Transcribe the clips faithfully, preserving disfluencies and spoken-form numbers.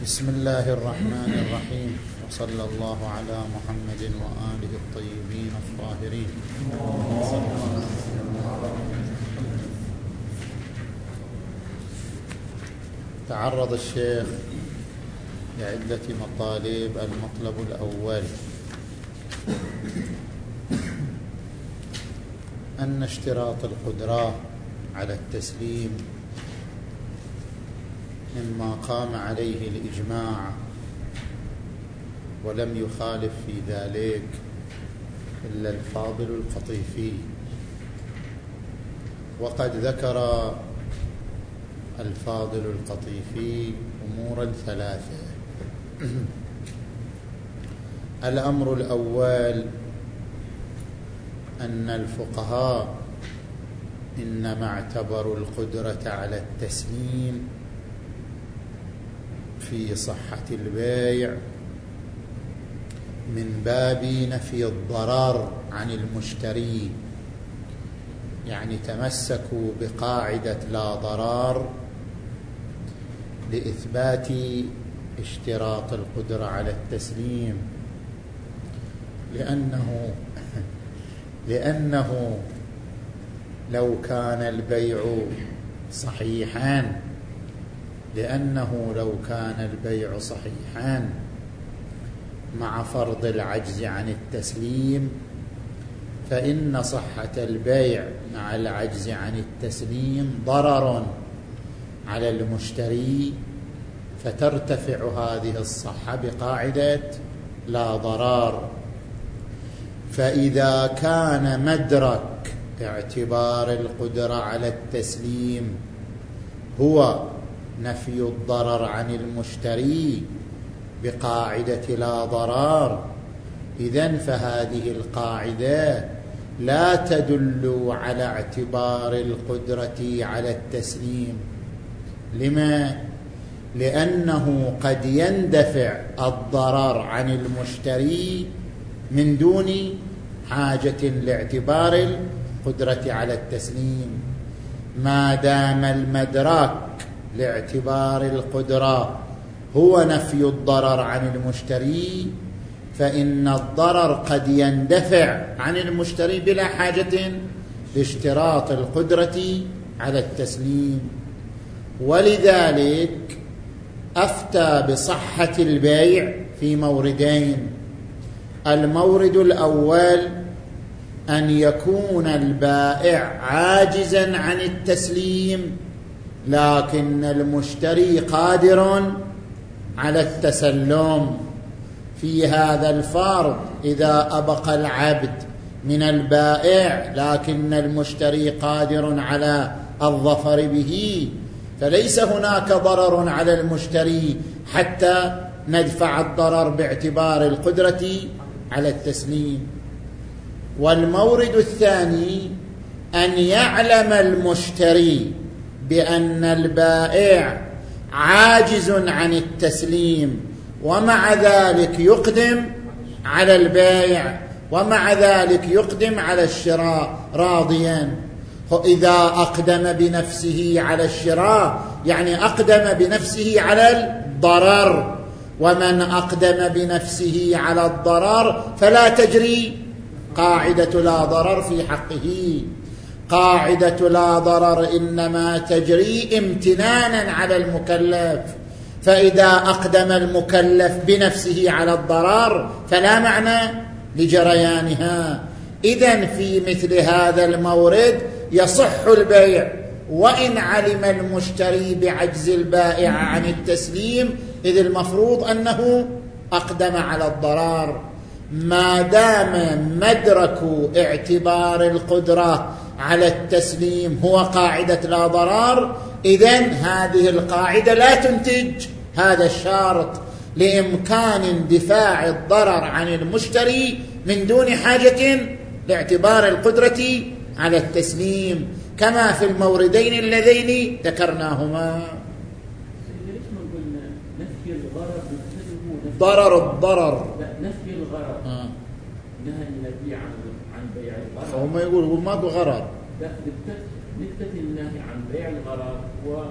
بسم الله الرحمن الرحيم، وصلى الله على محمد وآله الطيبين الطاهرين. تعرض الشيخ لعدة مطالب. المطلب الأول أن اشتراط القدرة على التسليم مما قام عليه الإجماع، ولم يخالف في ذلك إلا الفاضل القطيفي. وقد ذكر الفاضل القطيفي أمورا ثلاثة. الأمر الأول أن الفقهاء إنما اعتبروا القدرة على التسليم في صحة البيع من باب نفي الضرر عن المشتري، يعني تمسكوا بقاعدة لا ضرر لإثبات اشتراط القدرة على التسليم، لأنه لأنه لو كان البيع صحيحا لأنه لو كان البيع صحيحا مع فرض العجز عن التسليم، فإن صحة البيع مع العجز عن التسليم ضرر على المشتري، فترتفع هذه الصحة بقاعدة لا ضرر. فإذا كان مدرك اعتبار القدرة على التسليم هو نفي الضرر عن المشتري بقاعدة لا ضرر، إذن فهذه القاعدة لا تدل على اعتبار القدرة على التسليم. لما؟ لأنه قد يندفع الضرر عن المشتري من دون حاجة لاعتبار القدرة على التسليم. ما دام المدرك لاعتبار القدرة هو نفي الضرر عن المشتري، فإن الضرر قد يندفع عن المشتري بلا حاجة لاشتراط القدرة على التسليم. ولذلك أفتى بصحة البيع في موردين. المورد الأول أن يكون البائع عاجزا عن التسليم، لكن المشتري قادر على التسلم. في هذا الفرض إذا أبقى العبد من البائع لكن المشتري قادر على الظفر به، فليس هناك ضرر على المشتري حتى ندفع الضرر باعتبار القدرة على التسليم. والمورد الثاني أن يعلم المشتري بأن البائع عاجز عن التسليم، ومع ذلك يقدم على البيع، ومع ذلك يقدم على الشراء راضيا. إذا أقدم بنفسه على الشراء يعني أقدم بنفسه على الضرر، ومن أقدم بنفسه على الضرر فلا تجري قاعدة لا ضرر في حقه. قاعدة لا ضرر إنما تجري امتنانا على المكلف، فإذا أقدم المكلف بنفسه على الضرر فلا معنى لجريانها. إذن في مثل هذا المورد يصح البيع وإن علم المشتري بعجز البائع عن التسليم، إذ المفروض أنه أقدم على الضرر. ما دام مدرك اعتبار القدرة على التسليم هو قاعدة لا ضرر، إذن هذه القاعدة لا تنتج هذا الشرط، لإمكان اندفاع الضرر عن المشتري من دون حاجة لاعتبار القدرة على التسليم، كما في الموردين اللذين ذكرناهما. ضرر الضرر نفي الغرر آه. نهى النبي عن عن بيع الغرر، فهم يقولوا ما بغرر. نكتة النهي عن بيع الغرر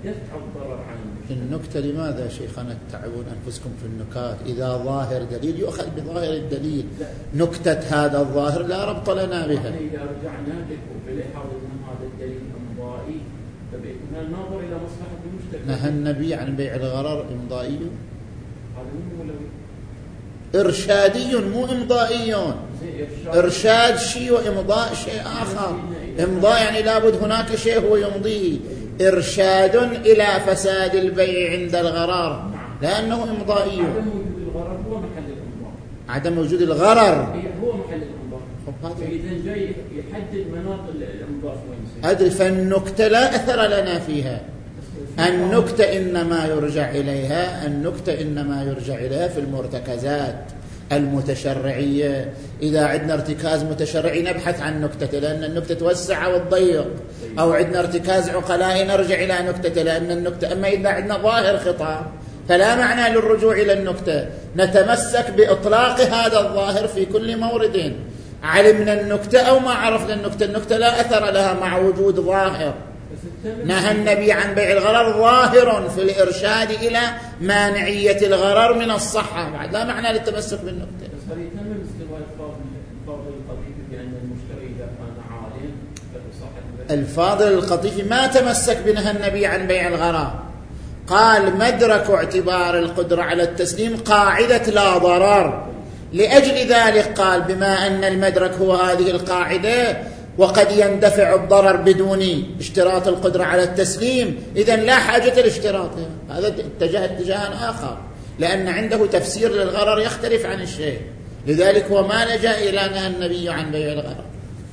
يدفع الضرر عن المجتمع. النكتة لماذا شيخنا تتعبون أنفسكم في النكات؟ إذا ظاهر دليل يؤخذ بظاهر الدليل. نكتة هذا الظاهر لا ربط لنا بها. إذا رجعنا بلاحظ أن هذا الدليل إمضائي فبيكون الناظر إلى مصلحة المجتمع. نهى النبي عن بيع الغرر إمضائي؟ هذا مو مولوي. إرشادي مو إمضائي. إرشاد شيء وإمضاء شيء آخر. إمضاء يعني لابد هناك شيء هو يمضيه. إرشاد إلى فساد البيع عند الغرار لأنه إمضائي. عدم وجود الغرر هو محل الإمضاء. عدم وجود الغرر هو محل الإمضاء. فإذا جاي يحدد مناط الإمضاء وين. أدري. فالنكتة لا أثر لنا فيها. النكتة إنما يرجع إليها النكتة إنما يرجع إليها في المرتكزات المتشرعية. إذا عندنا ارتكاز متشرعي نبحث عن نكتة لأن النكتة توسع والضيق، أو عندنا ارتكاز عقلاء نرجع إلى نكتة لأن النكتة. أما إذا عندنا ظاهر خطاب فلا معنى للرجوع إلى النكتة، نتمسك بإطلاق هذا الظاهر في كل مورد. علمنا النكتة أو ما عرفنا النكتة، النكتة لا أثر لها مع وجود ظاهر. نهى النبي عن بيع الغرر ظاهر في الإرشاد إلى مانعية الغرر من الصحة، بعد لا معنى للتمسك بالنكتة. بس هل يتم استواء الفاضل القطيفي بأن المشتري إذا كان عالم فتصحح الفاضل القطيفي ما تمسك بنهى النبي عن بيع الغرر، قال مدرك اعتبار القدرة على التسليم قاعدة لا ضرر. لأجل ذلك قال بما أن المدرك هو هذه القاعدة وقد يندفع الضرر بدون اشتراط القدرة على التسليم، إذن لا حاجة لاشتراطها. هذا اتجاه اتجاه آخر لأن عنده تفسير للغرر يختلف عن الشيء، لذلك هو ما لجأ إلى نهى النبي عن بيع الغرر.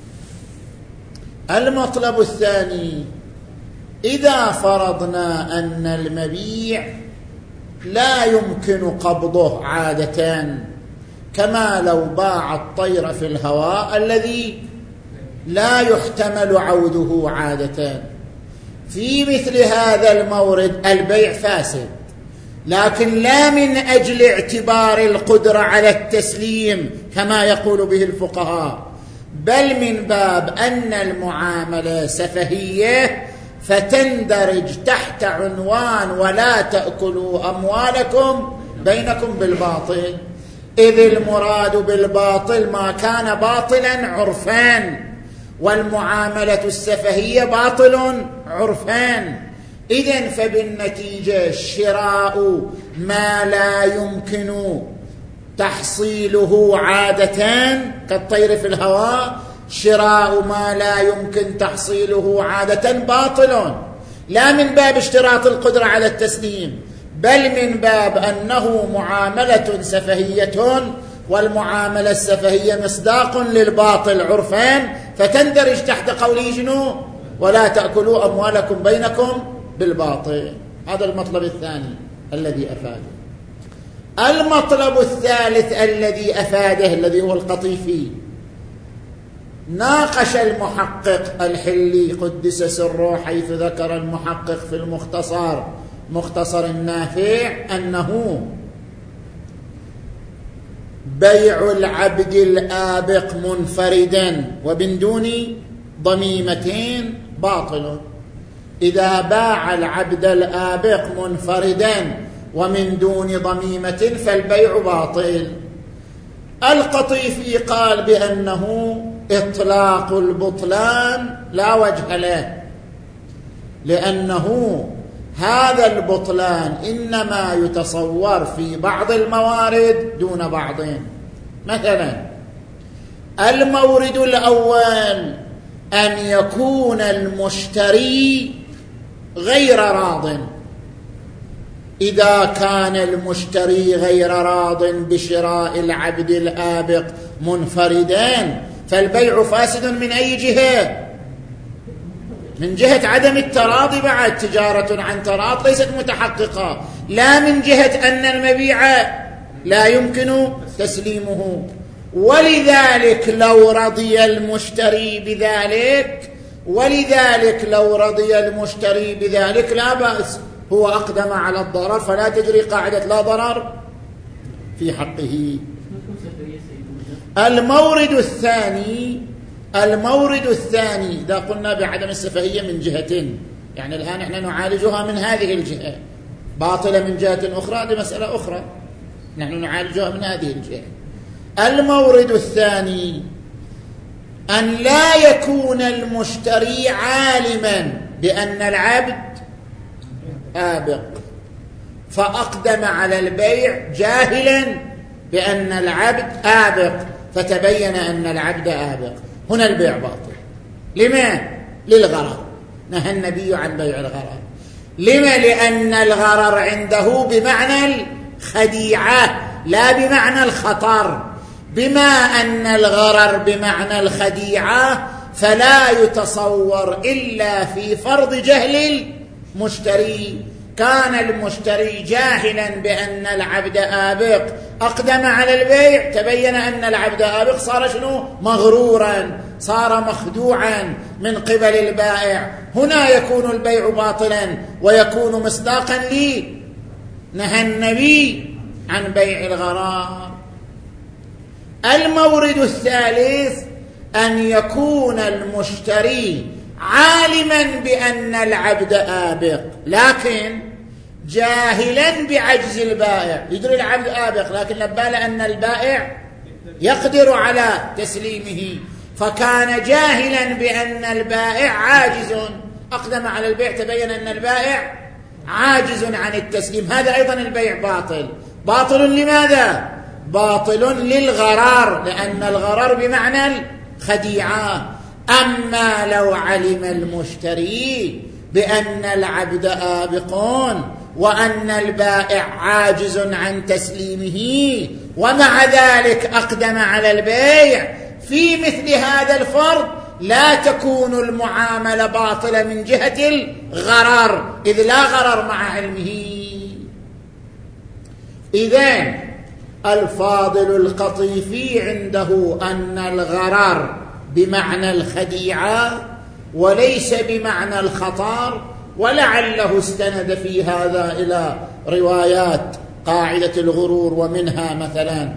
المطلب الثاني: إذا فرضنا أن المبيع لا يمكن قبضه عادة كما لو باع الطير في الهواء الذي لا يحتمل عوده عادة، في مثل هذا المورد البيع فاسد، لكن لا من أجل اعتبار القدرة على التسليم كما يقول به الفقهاء، بل من باب أن المعاملة سفهية فتندرج تحت عنوان ولا تأكلوا أموالكم بينكم بالباطل، إذ المراد بالباطل ما كان باطلا عرفان، والمعاملة السفهية باطل عرفان. إذن فبالنتيجة شراء ما لا يمكن تحصيله عادة كالطير في الهواء، شراء ما لا يمكن تحصيله عادة باطل، لا من باب اشتراط القدرة على التسليم، بل من باب أنه معاملة سفهية، والمعاملة السفهية مصداق للباطل عرفان، فتندرج تحت قوله شنو؟ ولا تأكلوا أموالكم بينكم بالباطل. هذا المطلب الثاني الذي أفاده. المطلب الثالث الذي أفاده الذي هو القطيفي، ناقش المحقق الحلي قدس سره حيث ذكر المحقق في المختصر مختصر النافع أنه بيع العبد الآبق منفردا ومن دون ضميمتين باطل. إذا باع العبد الآبق منفردا ومن دون ضميمة فالبيع باطل. القطيفي قال بأنه إطلاق البطلان لا وجه له، لأنه هذا البطلان إنما يتصور في بعض الموارد دون بعض. مثلا المورد الأول أن يكون المشتري غير راض، إذا كان المشتري غير راض بشراء العبد الآبق منفردان فالبيع فاسد من أي جهة؟ من جهة عدم التراضي، بعد تجارة عن تراض ليست متحققة، لا من جهة أن المبيع لا يمكن تسليمه. ولذلك لو رضي المشتري بذلك ولذلك لو رضي المشتري بذلك لا بأس، هو أقدم على الضرر فلا تجري قاعدة لا ضرر في حقه. المورد الثاني المورد الثاني إذا قلنا بعدم السفهية من جهتين، يعني الآن احنا نعالجها من هذه الجهة، باطلة من جهة أخرى هذه مسألة أخرى، نحن نعالجها من هذه الجهة. المورد الثاني أن لا يكون المشتري عالما بأن العبد آبق فأقدم على البيع جاهلا بأن العبد آبق فتبين أن العبد آبق، هنا البيع باطل. لما؟ للغرر، نهى النبي عن بيع الغرر. لما؟ لأن الغرر عنده بمعنى الخديعة لا بمعنى الخطر. بما أن الغرر بمعنى الخديعة فلا يتصور إلا في فرض جهل المشتري. كان المشتري جاهلا بأن العبد آبق أقدم على البيع، تبين أن العبد آبق، صار شنو؟ مغرورا، صار مخدوعا من قبل البائع. هنا يكون البيع باطلا ويكون مصداقا لي نهى النبي عن بيع الغرار. المورد الثالث أن يكون المشتري عالما بأن العبد آبق لكن جاهلا بعجز البائع. يدري العبد آبق لكن نبال أن البائع يقدر على تسليمه، فكان جاهلا بأن البائع عاجز، أقدم على البيع، تبين أن البائع عاجز عن التسليم. هذا أيضا البيع باطل. باطل لماذا؟ باطل للغرار، لأن الغرار بمعنى الخديعة. أما لو علم المشتري بأن العبد آبق وأن البائع عاجز عن تسليمه ومع ذلك أقدم على البيع، في مثل هذا الفرض لا تكون المعاملة باطلة من جهة الغرر، إذ لا غرر مع علمه. إذن الفاضل القطيفي عنده أن الغرر بمعنى الخديعة وليس بمعنى الخطر، ولعله استند في هذا إلى روايات قاعدة الغرور، ومنها مثلا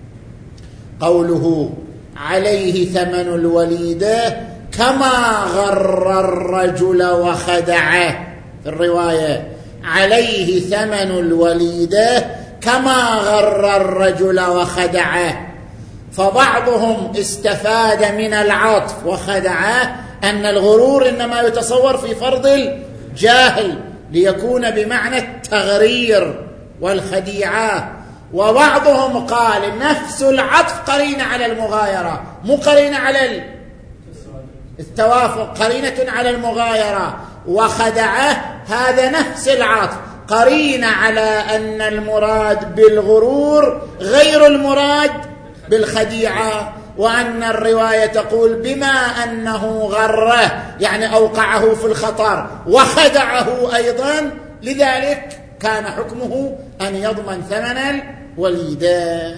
قوله عليه ثمن الوليدة كما غر الرجل وخدعه. في الرواية عليه ثمن الوليدة كما غر الرجل وخدعه. فبعضهم استفاد من العطف وخدعه أن الغرور إنما يتصور في فرض الجاهل ليكون بمعنى التغرير والخديعة، وبعضهم قال نفس العطف قرينة على المغايرة، مو قرينة على التوافق، قرينة على المغايرة. وخدعه هذا نفس العطف، قرينة على أن المراد بالغرور غير المراد بالخديعة، وأن الرواية تقول بما أنه غره يعني أوقعه في الخطر وخدعه أيضا، لذلك كان حكمه أن يضمن ثمن الوليدة.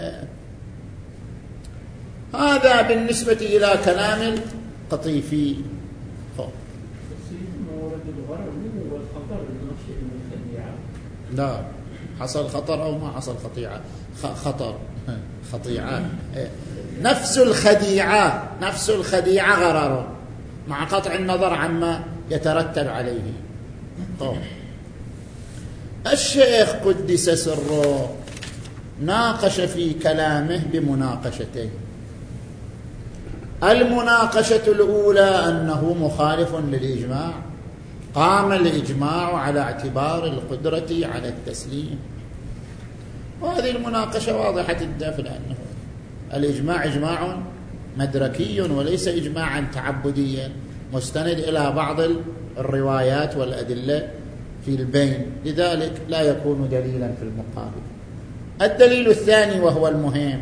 هذا بالنسبة إلى كلام القطيفي. لا، حصل خطر أو ما حصل خطيعة، خطر خطيعة، نفس الخديعة، نفس الخديعة غرر مع قطع النظر عما يترتب عليه. طيب. الشيخ قدس سره ناقش في كلامه بمناقشتين. المناقشة الأولى أنه مخالف للإجماع، قام الإجماع على اعتبار القدرة على التسليم، وهذه المناقشة واضحة الدفع، لأنه الإجماع إجماع مدركي وليس إجماعا تعبديا مستند إلى بعض الروايات والأدلة في البين، لذلك لا يكون دليلا في المقابل. الدليل الثاني وهو المهم،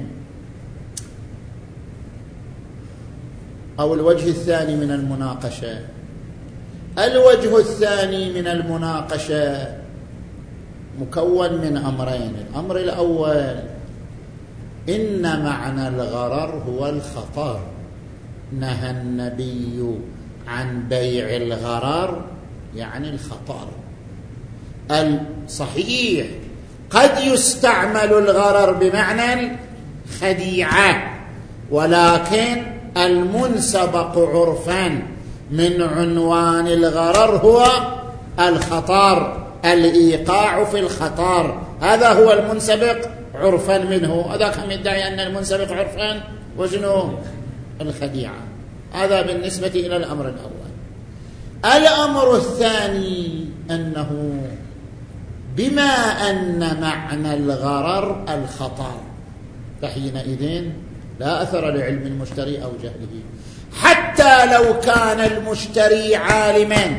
أو الوجه الثاني من المناقشة، الوجه الثاني من المناقشة مكون من أمرين. الأمر الأول إن معنى الغرر هو الخطر، نهى النبي عن بيع الغرر يعني الخطر. الصحيح قد يستعمل الغرر بمعنى الخديعة، ولكن المنسبق عرفا من عنوان الغرر هو الخطر، الإيقاع في الخطر، هذا هو المنسبق عرفا منه. هذاك هم يدعي أن المنسبق عرفا وشنو؟ الخديعة. هذا بالنسبة إلى الأمر الأول. الأمر الثاني أنه بما أن معنى الغرر الخطر، فحينئذ لا أثر لعلم المشتري أو جهله، حتى لو كان المشتري عالما،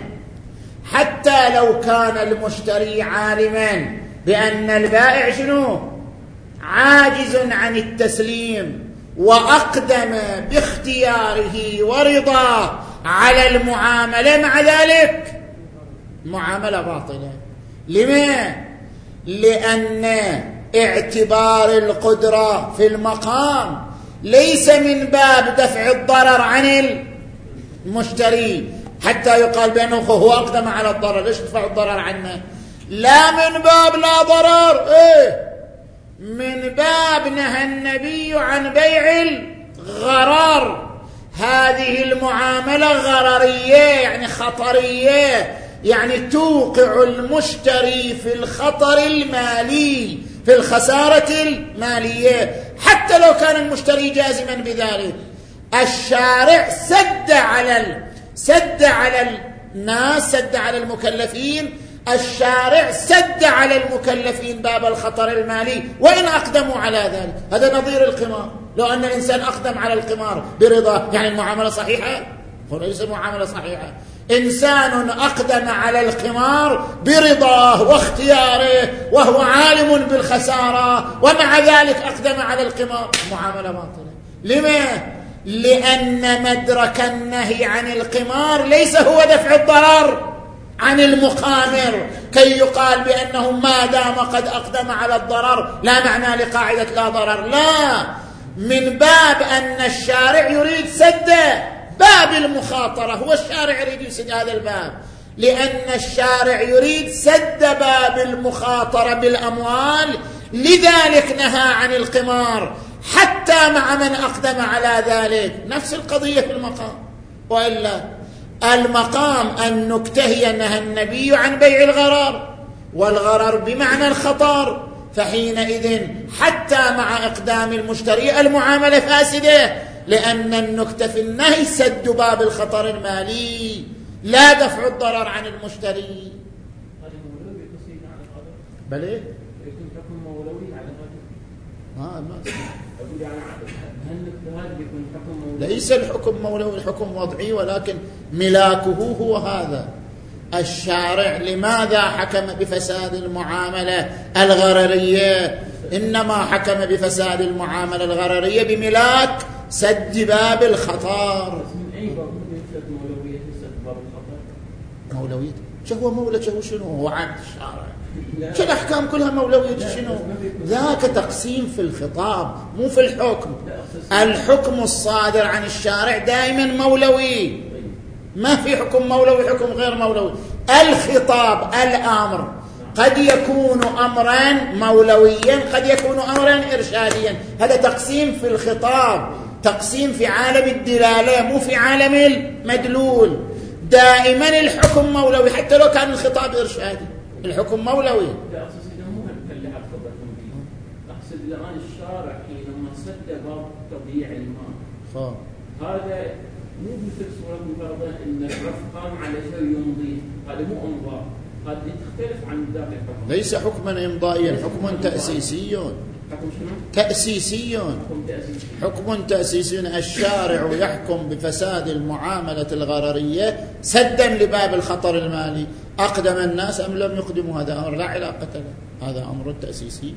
حتى لو كان المشتري عالما بأن البائع شنو؟ عاجز عن التسليم، وأقدم باختياره ورضاه على المعاملة، مع ذلك معاملة باطلة. لما؟ لأن اعتبار القدرة في المقام ليس من باب دفع الضرر عن المشتري حتى يقال بأنه هو أقدم على الضرر، ليش تدفع الضرر عنه؟ لا من باب لا ضرر، إيه؟ من باب نهى النبي عن بيع الغرر. هذه المعاملة غررية يعني خطرية، يعني توقع المشتري في الخطر المالي، في الخسارة المالية، حتى لو كان المشتري جازما بذلك. الشارع سد على ال... سد على الناس، سد على المكلفين، الشارع سد على المكلفين باب الخطر المالي وإن أقدموا على ذلك. هذا نظير القمار. لو أن الإنسان أقدم على القمار برضا، يعني المعاملة صحيحة؟ هو ليس معاملة صحيحة. إنسان أقدم على القمار برضاه واختياره وهو عالم بالخسارة، ومع ذلك أقدم على القمار، معاملة باطلة. لما؟ لأن مدرك النهي عن القمار ليس هو دفع الضرر عن المقامر، كي يقال بأنه ما دام قد أقدم على الضرر لا معنى لقاعدة لا ضرر. لا، من باب أن الشارع يريد سد باب المخاطرة. هو الشارع يريد يسد هذا الباب، لأن الشارع يريد سد باب المخاطرة بالأموال، لذلك نهى عن القمار حتى مع من أقدم على ذلك. نفس القضية في المقام. وإلا المقام النكتة هي نهى النبي عن بيع الغرر، والغرر بمعنى الخطر، فحينئذ حتى مع إقدام المشتري المعاملة فاسدة، لأن النكتة في النهي سد باب الخطر المالي لا دفع الضرر عن المشتري. بل ايه؟ يكون حكم مولوي على هذا. ها ما أقول يعني هل هذا يكون حكم مولوي؟ ليس الحكم مولوي، الحكم وضعي، ولكن ملاكه هو هذا. الشارع لماذا حكم بفساد المعاملة الغررية؟ إنما حكم بفساد المعاملة الغررية بملاك سد باب الخطر. من أي باب يوجد مولوية سد باب الخطر؟ مولوية؟ شو هو مولى؟ شو شنو هو عبد الشارع؟ شو الأحكام كلها مولوية؟ شنو ذاك؟ تقسيم في الخطاب مو في الحكم. الحكم الصادر عن الشارع دائما مولوي، ما في حكم مولوي حكم غير مولوي. الخطاب الأمر قد يكون أمرا مولويا، قد يكون أمرا إرشاديا. هذا تقسيم في الخطاب، تقسيم في عالم الدلالة مو في عالم المدلول. دائما الحكم مولوي حتى لو كان الخطاب إرشادي، الحكم مولوي. لا أقصد إذا مو هنكلها خبركم فيه، أقصد الآن الشارع حينما سد باب تضييع المال، هذا مو مثل صورة مفرضة إن الرف قام على شيء يمضي، هذا مو إمضاء، هذه تختلف عن ذاك الحكم. ليس حكما إمضائيا، حكم تأسيسي. حكم شنو؟ تأسيسي. حكم تأسيسي. حكم تأسيسي. الشارع يحكم بفساد المعاملة الغررية سدا لباب الخطر المالي. أقدم الناس أم لم يقدموا، هذا أمر لا علاقة له، هذا أمر تأسيسي.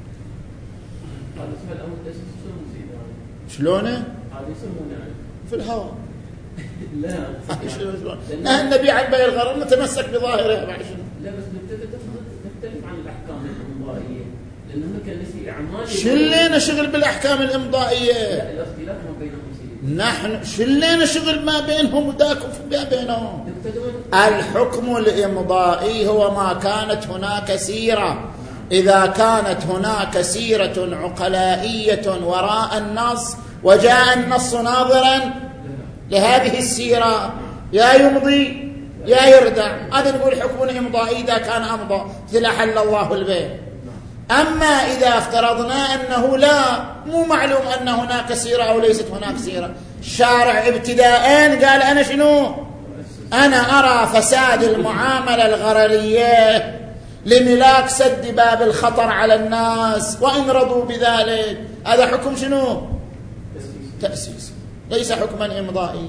هذا اسمه الأمر التأسيسي. شلونه؟ هذا يسمونه في الهواء. لا شلون؟ نهى النبي عن بيع الغرر، نتمسك بظاهره بعد شنو؟ لا بس نختلف عن الأحكام الإمضائية، لأنه كان نسي أعمال. شلينا شغل بالأحكام الإمضائية؟ لا، الاختلاف ما بينهم سيدي. نحن شلينا شغل ما بينهم وداكم ما بينهم. الحكم الإمضائي هو ما كانت هناك سيرة. إذا كانت هناك سيرة عقلائية وراء النص وجاء النص ناظرا لهذه السيرة، يا يمضي يا يردع. هذا نقول حكم إمضائي إذا كان أمضى مثل أحل الله البيع. أما إذا افترضنا أنه لا، مو معلوم أن هناك سيرة أو ليست هناك سيرة، الشارع ابتداءً قال أنا شنو؟ أنا أرى فساد المعاملة الغررية لملاك سد باب الخطر على الناس وإن رضوا بذلك. هذا حكم شنو؟ تأسيس، ليس حكما إمضائي.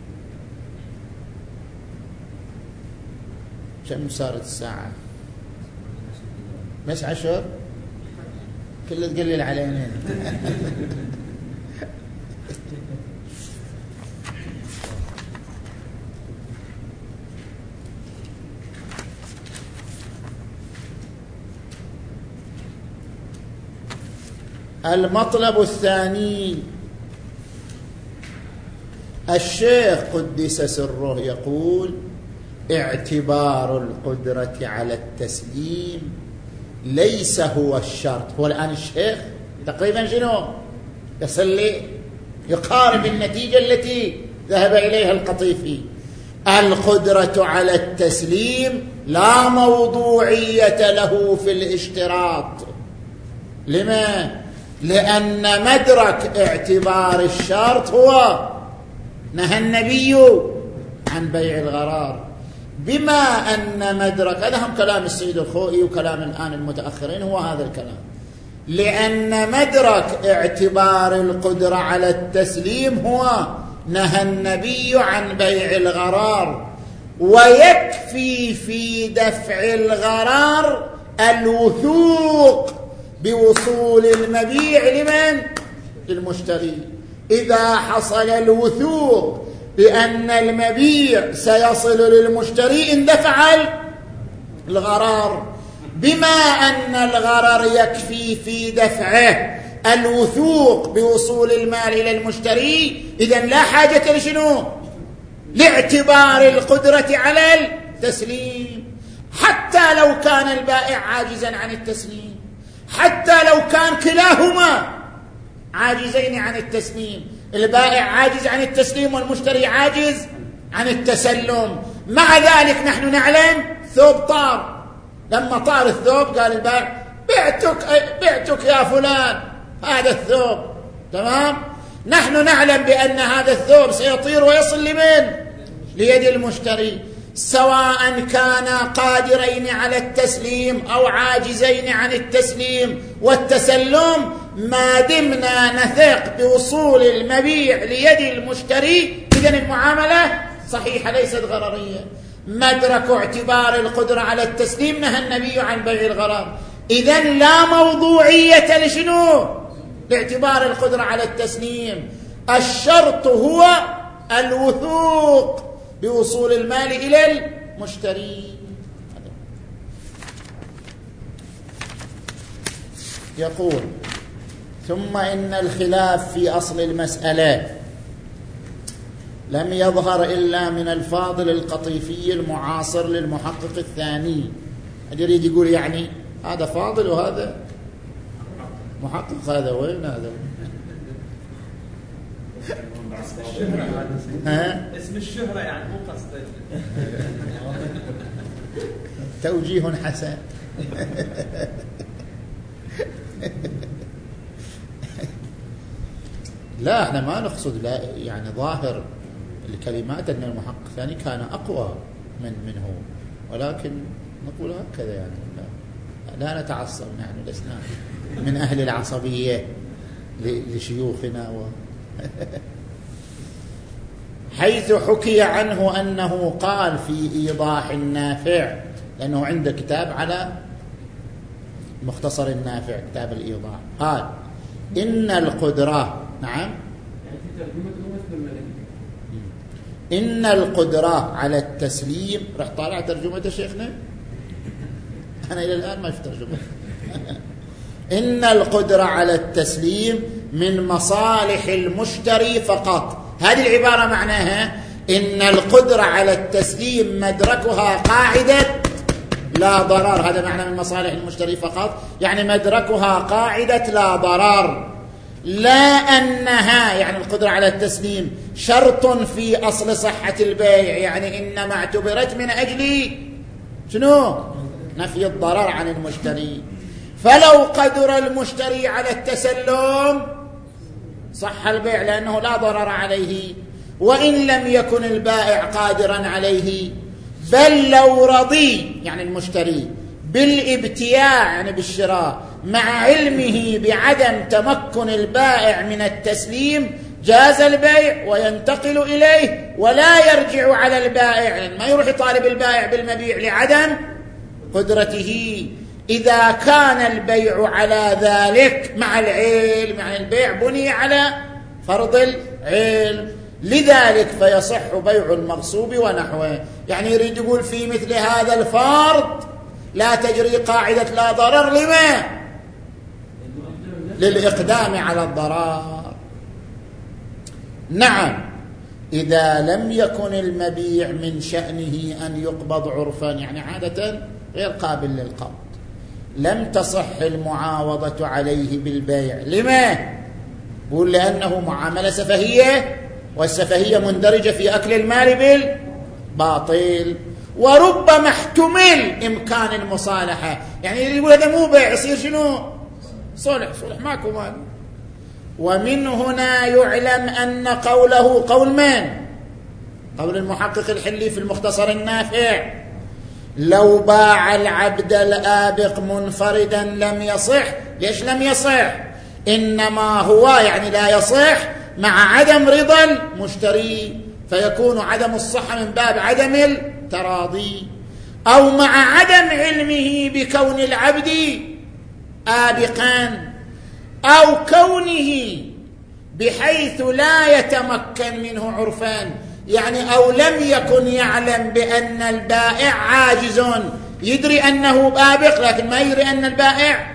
كم صارت الساعة؟ بس عشر؟ كله تقلل علينا. المطلب الثاني، الشيخ قدس سره يقول اعتبار القدرة على التسليم ليس هو الشرط. هو الآن الشيخ تقريبا شنو يصل يقارب النتيجة التي ذهب إليها القطيفي. القدرة على التسليم لا موضوعية له في الاشتراط. لما؟ لأن مدرك اعتبار الشرط هو نهى النبي عن بيع الغرار، بما أن مدرك، هذا هم كلام السيد الخوئي وكلام الآن المتأخرين، هو هذا الكلام، لأن مدرك اعتبار القدرة على التسليم هو نهى النبي عن بيع الغرار، ويكفي في دفع الغرار الوثوق بوصول المبيع لمن؟ للمشتري. إذا حصل الوثوق بأن المبيع سيصل للمشتري اندفع الغرار، بما أن الغرر يكفي في دفعه الوثوق بوصول المال إلى المشتري، إذن لا حاجة لشنو؟ لاعتبار القدرة على التسليم، حتى لو كان البائع عاجزا عن التسليم، حتى لو كان كلاهما عاجزين عن التسليم، البائع عاجز عن التسليم والمشتري عاجز عن التسلم. مع ذلك نحن نعلم ثوب طار، لما طار الثوب قال البائع بعتك, بعتك يا فلان هذا الثوب، تمام؟ نحن نعلم بأن هذا الثوب سيطير ويصل لمن؟ ليد المشتري، سواء كانا قادرين على التسليم أو عاجزين عن التسليم والتسلم، ما دمنا نثق بوصول المبيع ليد المشتري إذن المعاملة صحيحة ليست غررية. مدرك اعتبار القدرة على التسليم نهى النبي عن بيع الغرار، إذن لا موضوعية لشنو؟ لاعتبار القدرة على التسليم. الشرط هو الوثوق بوصول المال إلى المشتري. يقول ثم إن الخلاف في أصل المسألة لم يظهر إلا من الفاضل القطيفي المعاصر للمحقق الثاني. يريد يقول يعني هذا فاضل وهذا محقق، هذا وين هذا؟ اسم الشهرة يعني مو قصدي. توجيه حسن. لا احنا ما نقصد، لا يعني ظاهر الكلمات ان المحقق الثاني كان اقوى من منه، ولكن نقول هكذا يعني لا, لا نتعصب، نحن لسنا من اهل العصبيه لشيوخنا و حيث حكي عنه أنه قال في إيضاح النافع، لأنه عنده كتاب على مختصر النافع كتاب الإيضاح، قال إن القدرة، نعم إن القدرة على التسليم، رح طالع ترجمة شيخنا أنا إلى الآن ما في ترجمة. إن القدرة على التسليم من مصالح المشتري فقط. هذه العبارة معناها إن القدرة على التسليم مدركها قاعدة لا ضرر، هذا معنى من مصالح المشتري فقط، يعني مدركها قاعدة لا ضرر. لا أنها يعني القدرة على التسليم شرط في أصل صحة البيع، يعني إنما اعتبرت من أجل شنو؟ نفي الضرر عن المشتري. فلو قدر المشتري على التسلم صح البيع لأنه لا ضرر عليه، وإن لم يكن البائع قادرا عليه، بل لو رضي يعني المشتري بالابتياع يعني بالشراء مع علمه بعدم تمكن البائع من التسليم جاز البيع وينتقل إليه ولا يرجع على البائع، يعني ما يروح يطالب البائع بالمبيع لعدم قدرته. إذا كان البيع على ذلك مع العلم، يعني البيع بني على فرض العلم، لذلك فيصح بيع المغصوب ونحوه. يعني يريد يقول في مثل هذا الفرض لا تجري قاعدة لا ضرر، لما؟ للإقدام على الضرر. نعم، إذا لم يكن المبيع من شأنه أن يقبض عرفا، يعني عادة غير قابل للقبض، لم تصح المعاوضة عليه بالبيع. لما؟ يقول لأنه معاملة سفهية، والسفهية مندرجة في أكل المال بالباطل، وربما احتمل إمكان المصالحة، يعني يقول هذا مو بيع يصير شنو؟ صلح. صلح ماكو مال. ومن هنا يعلم أن قوله قول من؟ قول المحقق الحلي في المختصر النافع: لو باع العبد الآبق منفردا لم يصح. ليش لم يصح؟ إنما هو يعني لا يصح مع عدم رضا المشتري، فيكون عدم الصحة من باب عدم التراضي، أو مع عدم علمه بكون العبد آبقا، أو كونه بحيث لا يتمكن منه عرفان، يعني أو لم يكن يعلم بأن البائع عاجز، يدري أنه آبق لكن ما يدري أن البائع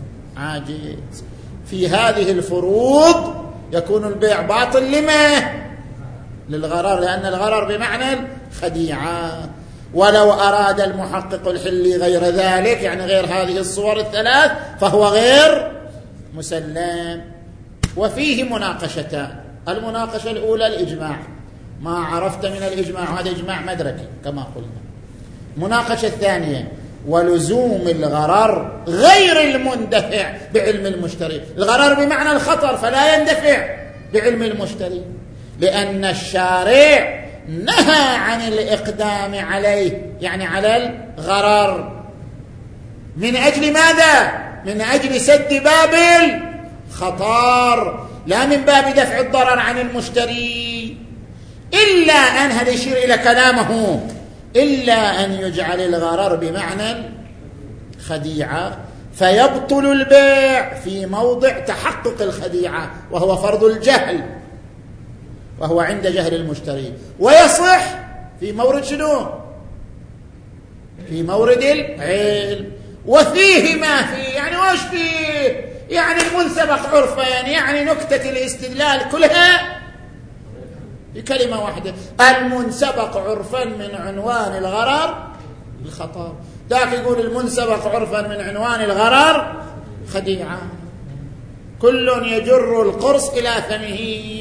عاجز. في هذه الفروض يكون البيع باطل. لما؟ للغرر، لأن الغرر بمعنى الخديعة. ولو أراد المحقق الحلي غير ذلك، يعني غير هذه الصور الثلاث، فهو غير مسلم. وفيه مناقشتان: المناقشة الأولى الإجماع، ما عرفت من الإجماع، هذا إجماع مدركي كما قلنا. مناقشة الثانية: ولزوم الغرر غير المندفع بعلم المشتري. الغرر بمعنى الخطر، فلا يندفع بعلم المشتري، لأن الشارع نهى عن الإقدام عليه، يعني على الغرر، من أجل ماذا؟ من أجل سد باب الخطر، لا من باب دفع الضرر عن المشتري. إلا أن، هذا يشير إلى كلامه، إلا أن يجعل الغرر بمعنى الخديعة، فيبطل البيع في موضع تحقق الخديعة وهو فرض الجهل، وهو عند جهل المشتري، ويصح في مورد شنو؟ في مورد العلم. وفيه ما فيه، يعني وش فيه؟ يعني المنسبق عرفا، يعني نكتة الاستدلال كلها بكلمة واحدة: المنسبق عرفا من عنوان الغرر الخطر. ذاك يقول المنسبق عرفا من عنوان الغرر خديعة. كل يجر القرص إلى فمه.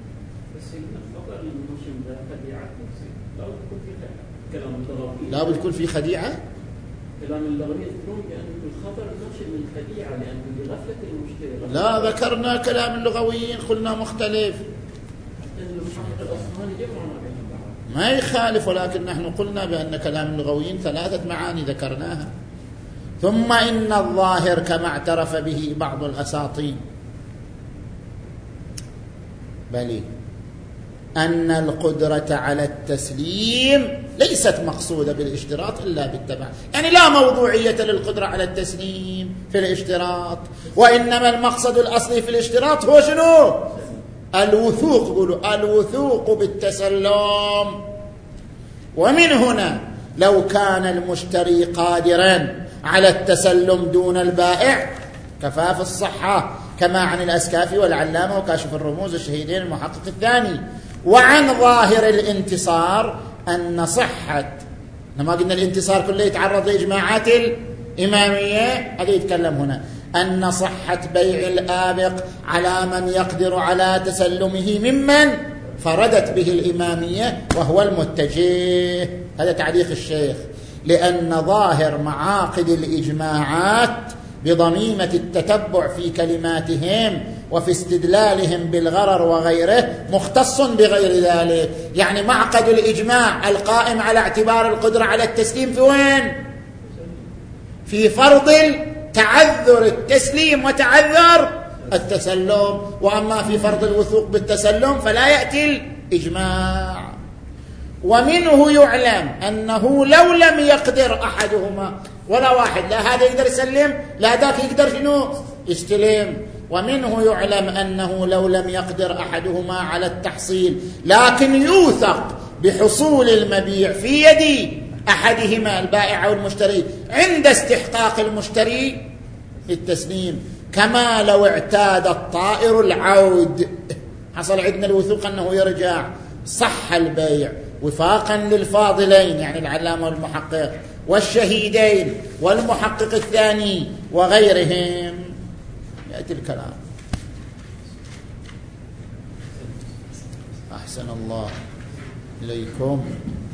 لا بتكون في خديعة. كلام اللغوي يذكرون بأن الخطر ناشئ من خديعة لأن بغفلة المشتري. لا، ذكرنا كلام اللغويين قلنا مختلف، ما يخالف، ولكن نحن قلنا بأن كلام اللغويين ثلاثة معاني ذكرناها. ثم إن الظاهر كما اعترف به بعض الأساطين بل أن القدرة على التسليم ليست مقصودة بالاشتراط إلا بالتبع، يعني لا موضوعية للقدرة على التسليم في الاشتراط، وإنما المقصد الأصلي في الاشتراط هو شنو؟ الوثوق. قولوا الوثوق بالتسلم. ومن هنا لو كان المشتري قادرا على التسلم دون البائع كفاف الصحة، كما عن الأسكافي والعلامة وكاشف الرموز الشهيدين المحقق الثاني. وعن ظاهر الانتصار أن صحة، ما قلنا الانتصار كله يتعرض لإجماعات الإمامية، هذا يتكلم هنا، أن صحة بيع الآبق على من يقدر على تسلمه ممن فردت به الإمامية وهو المتجه. هذا تعليق الشيخ. لأن ظاهر معاقد الإجماعات بضميمة التتبع في كلماتهم وفي استدلالهم بالغرر وغيره مختص بغير ذلك. يعني معقد الإجماع القائم على اعتبار القدرة على التسليم في وين؟ في فرض تعذر التسليم وتعذر التسلم. وأما في فرض الوثوق بالتسلم فلا يأتي الإجماع. ومنه يعلم أنه لو لم يقدر أحدهما ولا واحد، لا هذا يقدر يسلم لا ذاك يقدر شنو يستلم. ومنه يعلم أنه لو لم يقدر أحدهما على التحصيل لكن يوثق بحصول المبيع في يد أحدهما البائع أو المشتري عند استحقاق المشتري التسليم، كما لو اعتاد الطائر العود. حصل عندنا الوثوق أنه يرجع، صح البيع وفاقا للفاضلين يعني العلامة والمحقق والشهيدين والمحقق الثاني وغيرهم. يأتي الكلام. أحسن الله إليكم.